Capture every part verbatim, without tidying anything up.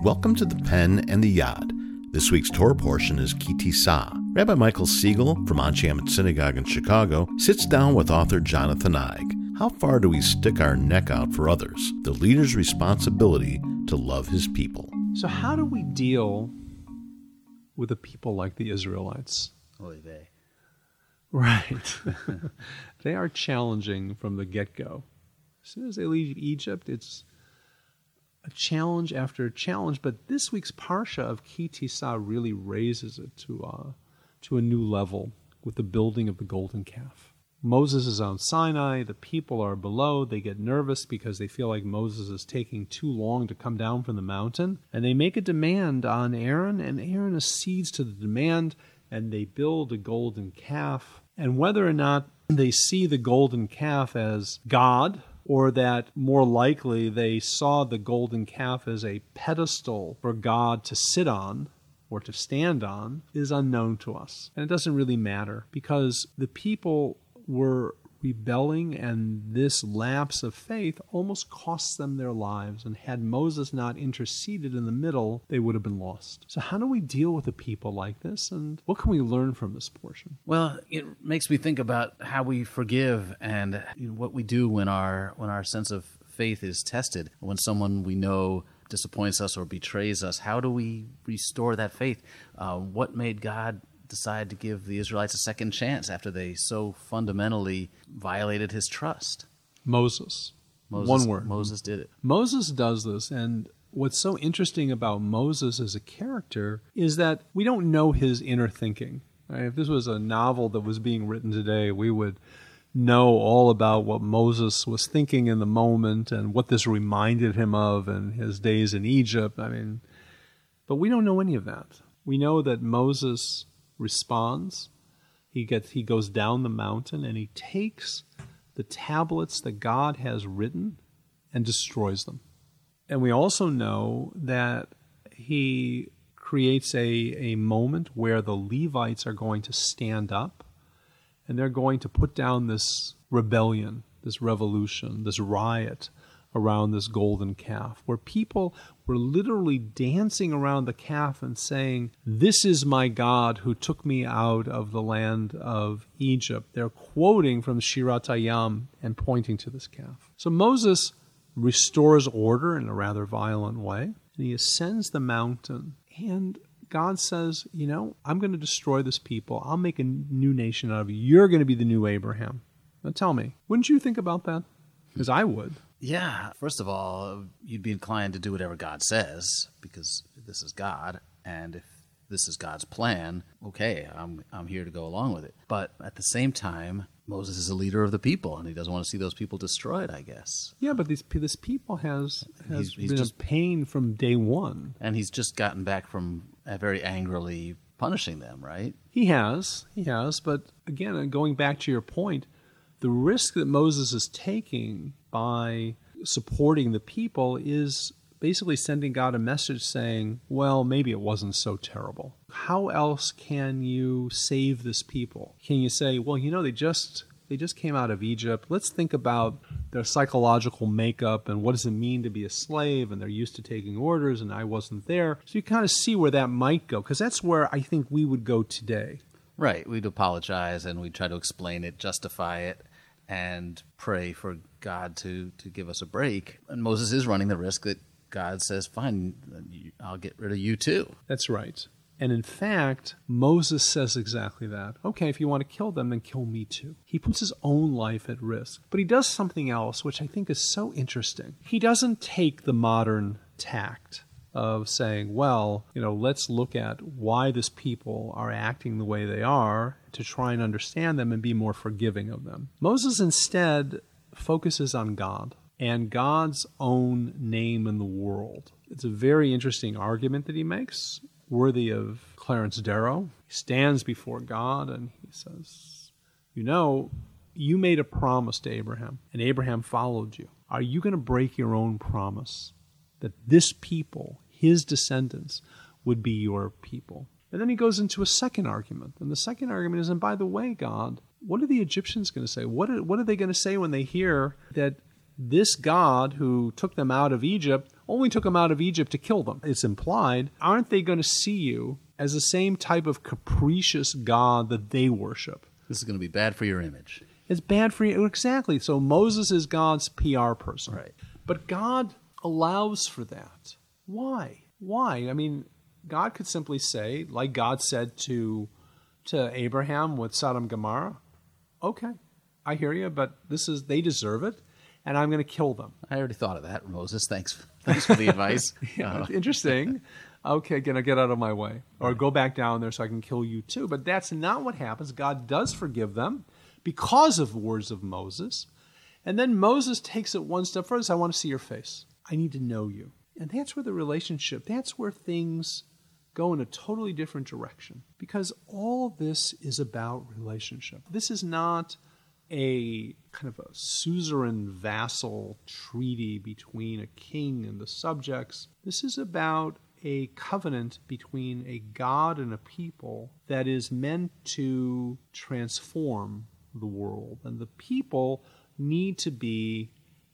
Welcome to the Pen and the Yad. This week's Torah portion is Ki Tisa. Rabbi Michael Siegel from Anshe Emet Synagogue in Chicago sits down with author Jonathan Eig. How far do we stick our neck out for others? The leader's responsibility to love his people. So how do we deal with a people like the Israelites? Oy vey. Right. They are challenging from the get-go. As soon as they leave Egypt, it's a challenge after a challenge. But this week's Parsha of Ki Tisa really raises it to, uh, to a new level with the building of the golden calf. Moses is on Sinai. The people are below. They get nervous because they feel like Moses is taking too long to come down from the mountain. And they make a demand on Aaron, and Aaron accedes to the demand, and they build a golden calf. And whether or not they see the golden calf as God, or that more likely they saw the golden calf as a pedestal for God to sit on or to stand on, is unknown to us. And it doesn't really matter, because the people were rebelling, and this lapse of faith almost cost them their lives. And had Moses not interceded in the middle, they would have been lost. So how do we deal with a people like this, and what can we learn from this portion? Well, it makes me think about how we forgive and you know, what we do when our when our sense of faith is tested. When someone we know disappoints us or betrays us, how do we restore that faith? Uh, what made God decide to give the Israelites a second chance after they so fundamentally violated his trust? Moses. Moses One word. Moses did it. Moses does this, and what's so interesting about Moses as a character is that we don't know his inner thinking. Right? If this was a novel that was being written today, we would know all about what Moses was thinking in the moment and what this reminded him of and his days in Egypt. I mean, but we don't know any of that. We know that Moses responds. He gets he goes down the mountain, and he takes the tablets that God has written and destroys them. And we also know that he creates a, a moment where the Levites are going to stand up, and they're going to put down this rebellion, this revolution, this riot around this golden calf, where people were literally dancing around the calf and saying, "This is my God who took me out of the land of Egypt." They're quoting from Shirat Hayam and pointing to this calf. So Moses restores order in a rather violent way, and he ascends the mountain, and God says, you know, I'm going to destroy this people. I'll make a new nation out of you. You're going to be the new Abraham. Now tell me, wouldn't you think about that? Because I would. Yeah. First of all, you'd be inclined to do whatever God says, because this is God, and if this is God's plan, okay, I'm I'm here to go along with it. But at the same time, Moses is a leader of the people, and he doesn't want to see those people destroyed, I guess. Yeah, but these, this people has, has He's- he's been just- in pain from day one. And he's just gotten back from uh, very angrily punishing them, right? He has, he has, but again, going back to your point, the risk that Moses is taking by supporting the people is basically sending God a message saying, well, maybe it wasn't so terrible. How else can you save this people? Can you say, well, you know, they just they just came out of Egypt. Let's think about their psychological makeup and what does it mean to be a slave, and they're used to taking orders, and I wasn't there. So you kind of see where that might go, because that's where I think we would go today. Right. We'd apologize, and we'd try to explain it, justify it, and pray for God to, to give us a break. And Moses is running the risk that God says, fine, I'll get rid of you too. That's right. And in fact, Moses says exactly that. Okay, if you want to kill them, then kill me too. He puts his own life at risk. But he does something else, which I think is so interesting. He doesn't take the modern tact of saying, well, you know, let's look at why this people are acting the way they are to try and understand them and be more forgiving of them. Moses instead focuses on God and God's own name in the world. It's a very interesting argument that he makes, worthy of Clarence Darrow. He stands before God and he says, you know, you made a promise to Abraham, and Abraham followed you. Are you going to break your own promise that this people, his descendants, would be your people? And then he goes into a second argument. And the second argument is, and by the way, God, what are the Egyptians going to say? What are, what are they going to say when they hear that this God who took them out of Egypt only took them out of Egypt to kill them. It's implied. Aren't they going to see you as the same type of capricious God that they worship? This is going to be bad for your image. It's bad for you. Exactly. So Moses is God's P R person. Right. But God allows for that. Why? Why? I mean, God could simply say, like God said to, to Abraham with Sodom and Gomorrah, okay, I hear you, but this is they deserve it, and I'm going to kill them. I already thought of that, Moses. Thanks, thanks for the advice. Yeah, Uh, interesting. Okay, gonna get out of my way, or go back down there so I can kill you too. But that's not what happens. God does forgive them because of the words of Moses, and then Moses takes it one step further. I want to see your face. I need to know you, and that's where the relationship. That's where things go in a totally different direction, because all this is about relationship. This is not a kind of a suzerain vassal treaty between a king and the subjects. This is about a covenant between a God and a people that is meant to transform the world. And the people need to be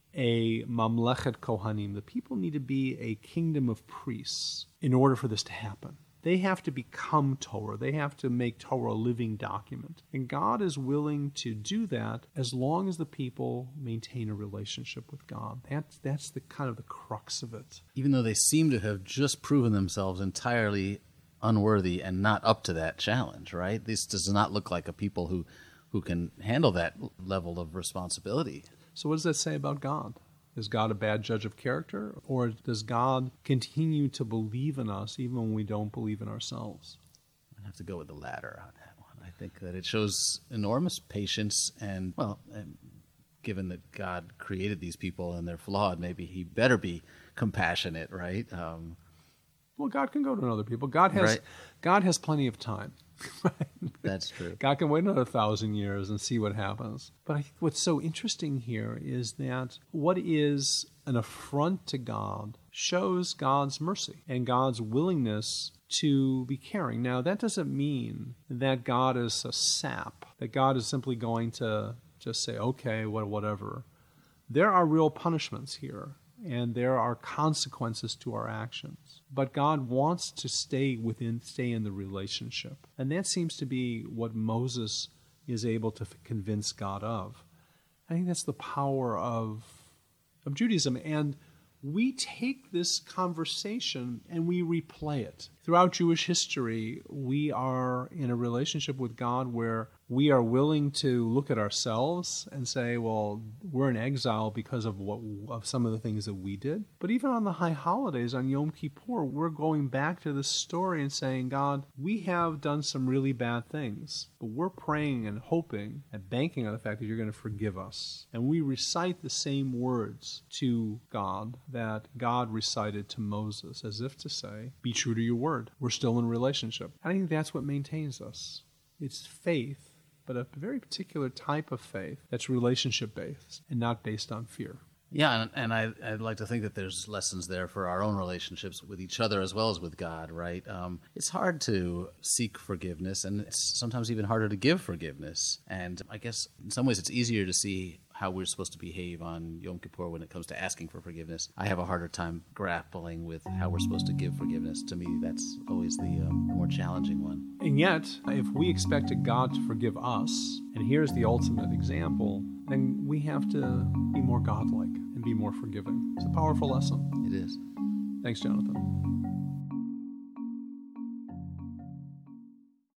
a mamlechet kohanim. The people need to be a kingdom of priests in order for this to happen. They have to become Torah. They have to make Torah a living document. And God is willing to do that as long as the people maintain a relationship with God. That's, that's the kind of the crux of it. even though they seem to have just proven themselves entirely unworthy and not up to that challenge, right? This does not look like a people who, who can handle that level of responsibility. So what does that say about God? Is God a bad judge of character? Or does God continue to believe in us even when we don't believe in ourselves? I'd have to go with the latter on that one. I think that it shows enormous patience and, well, and given that God created these people and they're flawed, maybe he better be compassionate, right? Um, Well, God can go to another people. God has Right. God has plenty of time. Right? that's true. God can wait another thousand years and see what happens. But I think what's so interesting here is that what is an affront to God shows God's mercy and God's willingness to be caring. Now, that doesn't mean that God is a sap, that God is simply going to just say, okay, what, whatever. There are real punishments here, and there are consequences to our actions. But God wants to stay within, stay in the relationship. And that seems to be what Moses is able to f- convince God of. I think that's the power of, of Judaism. And we take this conversation and we replay it. Throughout Jewish history, we are in a relationship with God where we are willing to look at ourselves and say, well, we're in exile because of what of some of the things that we did. But even on the high holidays, on Yom Kippur, we're going back to this story and saying, God, we have done some really bad things, but we're praying and hoping and banking on the fact that you're going to forgive us. And we recite the same words to God that God recited to Moses, as if to say, be true to your word. We're still in relationship. I think that's what maintains us. It's faith, but a very particular type of faith that's relationship-based and not based on fear. Yeah, and, and I, I'd like to think that there's lessons there for our own relationships with each other as well as with God, right? Um, it's hard to seek forgiveness, and it's sometimes even harder to give forgiveness. And I guess in some ways it's easier to see how we're supposed to behave on Yom Kippur when it comes to asking for forgiveness. I have a harder time grappling with how we're supposed to give forgiveness. To me, that's always the um, more challenging one. And yet, if we expected God to forgive us, and here's the ultimate example, then we have to be more godlike and be more forgiving. It's a powerful lesson. It is. Thanks, Jonathan.